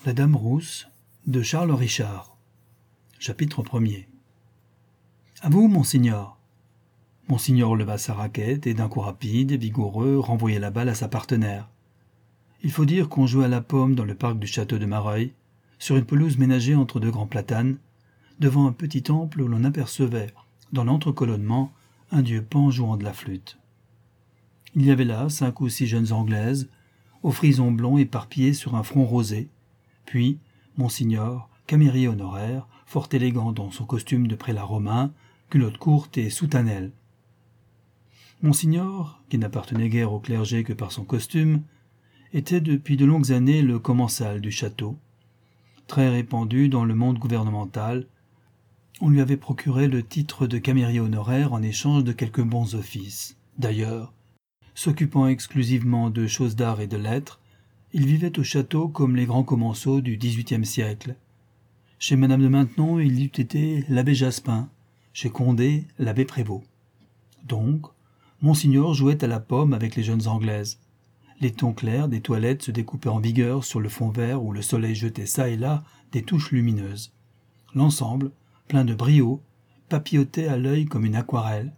La Dame rousse de Charles Richard. Chapitre 1er. À vous, monseigneur. Monseigneur leva sa raquette et d'un coup rapide et vigoureux renvoya la balle à sa partenaire. Il faut dire qu'on jouait à la pomme dans le parc du château de Mareuil, sur une pelouse ménagée entre deux grands platanes, devant un petit temple où l'on apercevait, dans l'entrecolonnement, un dieu Pan jouant de la flûte. Il y avait là 5 ou 6 jeunes Anglaises, aux frisons blonds éparpillés sur un front rosé, puis Monseigneur, camérier honoraire, fort élégant dans son costume de prélat romain, culotte courte et soutanelle. Monseigneur, qui n'appartenait guère au clergé que par son costume, était depuis de longues années le commensal du château. Très répandu dans le monde gouvernemental, on lui avait procuré le titre de camérier honoraire en échange de quelques bons offices. D'ailleurs, s'occupant exclusivement de choses d'art et de lettres, il vivait au château comme les grands commensaux du XVIIIe siècle. Chez Madame de Maintenon, il eût été l'abbé Jaspin, chez Condé, l'abbé Prévost. Donc, Monseigneur jouait à la pomme avec les jeunes Anglaises. Les tons clairs des toilettes se découpaient en vigueur sur le fond vert où le soleil jetait çà et là des touches lumineuses. L'ensemble, plein de brio, papillotait à l'œil comme une aquarelle.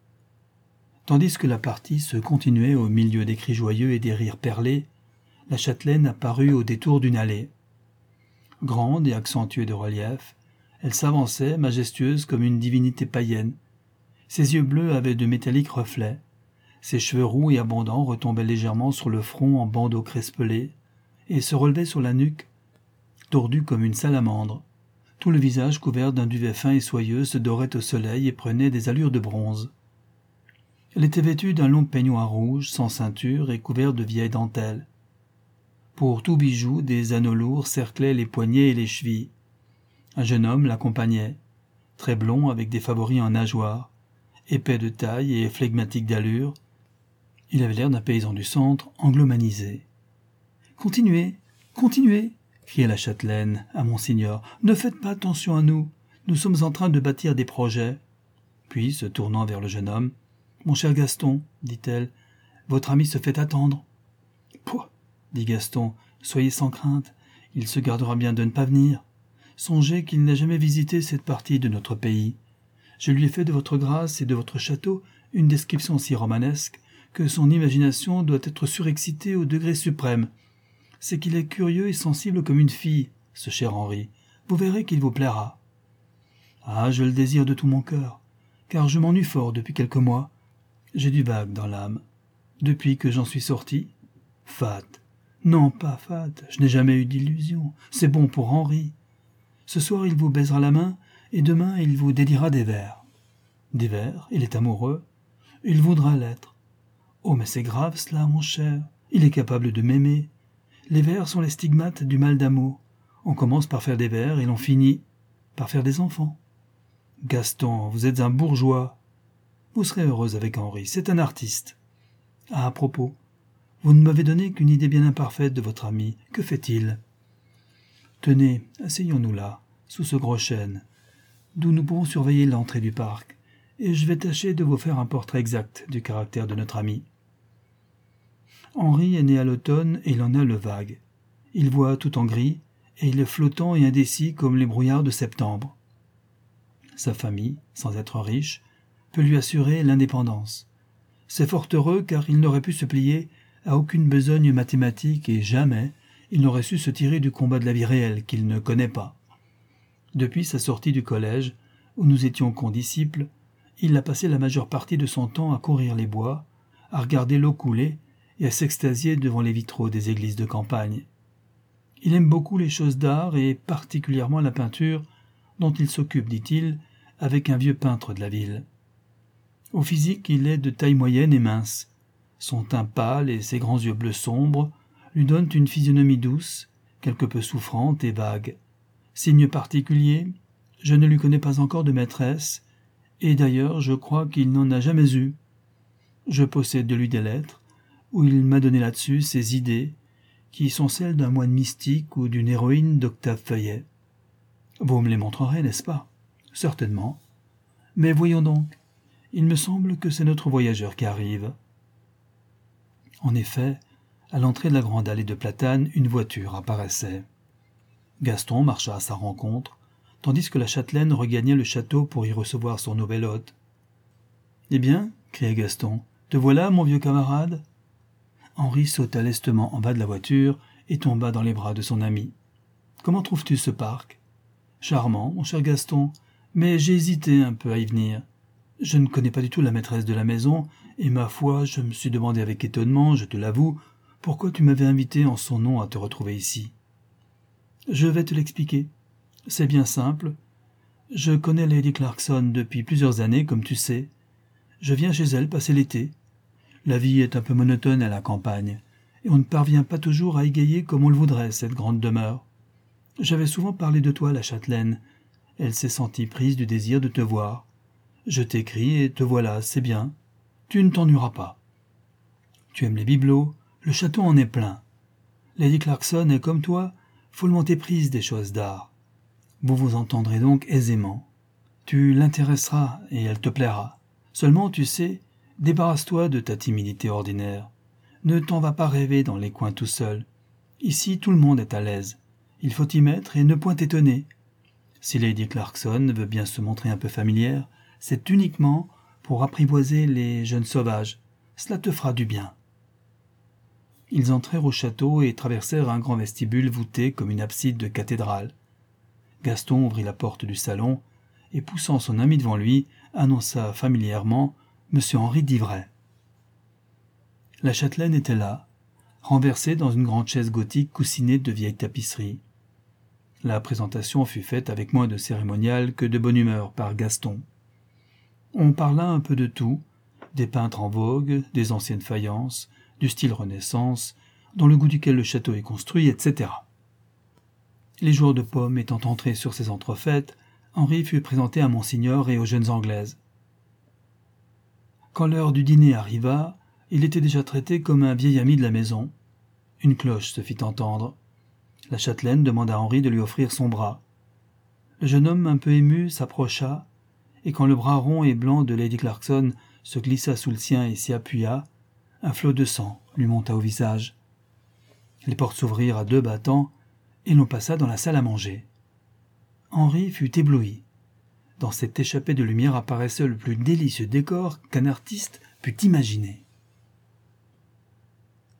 Tandis que la partie se continuait au milieu des cris joyeux et des rires perlés, la châtelaine apparut au détour d'une allée. Grande et accentuée de relief, elle s'avançait, majestueuse comme une divinité païenne. Ses yeux bleus avaient de métalliques reflets. Ses cheveux roux et abondants retombaient légèrement sur le front en bandeaux crespelés et se relevaient sur la nuque, tordue comme une salamandre. Tout le visage couvert d'un duvet fin et soyeux se dorait au soleil et prenait des allures de bronze. Elle était vêtue d'un long peignoir rouge, sans ceinture et couvert de vieilles dentelles. Pour tout bijou, des anneaux lourds cerclaient les poignets et les chevilles. Un jeune homme l'accompagnait, très blond avec des favoris en nageoire, épais de taille et flegmatique d'allure. Il avait l'air d'un paysan du centre, anglomanisé. « Continuez, continuez !» criait la châtelaine à Monseigneur. « Ne faites pas attention à nous, nous sommes en train de bâtir des projets. » Puis, se tournant vers le jeune homme, « Mon cher Gaston, dit-elle, votre ami se fait attendre. »« Pouah !» dit Gaston, « soyez sans crainte, il se gardera bien de ne pas venir. Songez qu'il n'a jamais visité cette partie de notre pays. Je lui ai fait de votre grâce et de votre château une description si romanesque que son imagination doit être surexcitée au degré suprême. C'est qu'il est curieux et sensible comme une fille, ce cher Henri. Vous verrez qu'il vous plaira. »« Ah, je le désire de tout mon cœur, car je m'ennuie fort depuis quelques mois. J'ai du vague dans l'âme. Depuis que j'en suis sorti, fat. Non, pas fat, je n'ai jamais eu d'illusion. C'est bon pour Henri. Ce soir, il vous baisera la main, et demain, il vous dédiera des vers. Des vers, il est amoureux. Il voudra l'être. Oh, mais c'est grave cela, mon cher. Il est capable de m'aimer. Les vers sont les stigmates du mal d'amour. On commence par faire des vers, et l'on finit par faire des enfants. Gaston, vous êtes un bourgeois. Vous serez heureuse avec Henri, c'est un artiste. Ah, à propos, vous ne m'avez donné qu'une idée bien imparfaite de votre ami. Que fait-il? Tenez, asseyons-nous là, sous ce gros chêne, d'où nous pourrons surveiller l'entrée du parc, et je vais tâcher de vous faire un portrait exact du caractère de notre ami. Henri est né à l'automne et il en a le vague. Il voit tout en gris, et il est flottant et indécis comme les brouillards de septembre. Sa famille, sans être riche, peut lui assurer l'indépendance. C'est fort heureux car il n'aurait pu se plier à aucune besogne mathématique et jamais il n'aurait su se tirer du combat de la vie réelle qu'il ne connaît pas. Depuis sa sortie du collège, où nous étions condisciples, il a passé la majeure partie de son temps à courir les bois, à regarder l'eau couler et à s'extasier devant les vitraux des églises de campagne. Il aime beaucoup les choses d'art et particulièrement la peinture, dont il s'occupe, dit-il, avec un vieux peintre de la ville. Au physique, il est de taille moyenne et mince. Son teint pâle et ses grands yeux bleus sombres lui donnent une physionomie douce, quelque peu souffrante et vague. Signe particulier, je ne lui connais pas encore de maîtresse, et d'ailleurs je crois qu'il n'en a jamais eu. Je possède de lui des lettres, où il m'a donné là-dessus ses idées, qui sont celles d'un moine mystique ou d'une héroïne d'Octave Feuillet. Vous me les montrerez, n'est-ce pas? Certainement. Mais voyons donc, il me semble que c'est notre voyageur qui arrive. En effet, à l'entrée de la grande allée de platanes, une voiture apparaissait. Gaston marcha à sa rencontre, tandis que la châtelaine regagnait le château pour y recevoir son nouvel hôte. « Eh bien, cria Gaston, te voilà, mon vieux camarade ?» Henri sauta lestement en bas de la voiture et tomba dans les bras de son ami. « Comment trouves-tu ce parc ?»« Charmant, mon cher Gaston, mais j'ai hésité un peu à y venir. Je ne connais pas du tout la maîtresse de la maison, et ma foi, je me suis demandé avec étonnement, je te l'avoue, pourquoi tu m'avais invité en son nom à te retrouver ici. Je vais te l'expliquer. C'est bien simple. Je connais Lady Clarkson depuis plusieurs années, comme tu sais. Je viens chez elle passer l'été. La vie est un peu monotone à la campagne, et on ne parvient pas toujours à égayer comme on le voudrait cette grande demeure. J'avais souvent parlé de toi à la châtelaine. Elle s'est sentie prise du désir de te voir. Je t'écris et te voilà, c'est bien. Tu ne t'ennuieras pas. Tu aimes les bibelots, le château en est plein. Lady Clarkson est comme toi, follement éprise des choses d'art. Vous vous entendrez donc aisément. Tu l'intéresseras et elle te plaira. Seulement, tu sais, débarrasse-toi de ta timidité ordinaire. Ne t'en vas pas rêver dans les coins tout seul. Ici, tout le monde est à l'aise. Il faut y mettre et ne point t'étonner. Si Lady Clarkson veut bien se montrer un peu familière, c'est uniquement pour apprivoiser les jeunes sauvages. Cela te fera du bien. Ils entrèrent au château et traversèrent un grand vestibule voûté comme une abside de cathédrale. Gaston ouvrit la porte du salon et, poussant son ami devant lui, annonça familièrement « Monsieur Henri d'Ivray ». La châtelaine était là, renversée dans une grande chaise gothique coussinée de vieilles tapisseries. La présentation fut faite avec moins de cérémonial que de bonne humeur par Gaston. On parla un peu de tout, des peintres en vogue, des anciennes faïences, du style Renaissance, dans le goût duquel le château est construit, etc. Les joueurs de pommes étant entrés sur ces entrefaites, Henri fut présenté à Monsignor et aux jeunes Anglaises. Quand l'heure du dîner arriva, il était déjà traité comme un vieil ami de la maison. Une cloche se fit entendre. La châtelaine demanda à Henri de lui offrir son bras. Le jeune homme, un peu ému, s'approcha, et quand le bras rond et blanc de Lady Clarkson se glissa sous le sien et s'y appuya, un flot de sang lui monta au visage. Les portes s'ouvrirent à deux battants, et l'on passa dans la salle à manger. Henri fut ébloui. Dans cette échappée de lumière apparaissait le plus délicieux décor qu'un artiste put imaginer.